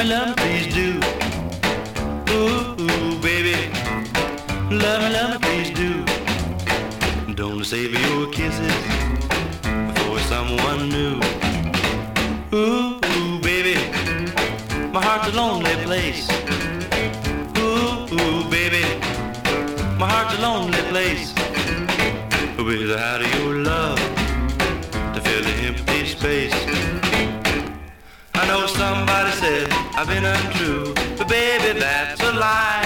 love me, please do. Ooh, baby, love me, please do. Don't save your kisses for someone new. Ooh, baby, my heart's a lonely place. Ooh, baby, my heart's a lonely place. Without your love to fill the empty space. I know somebody said I've been untrue, but baby, that's a lie.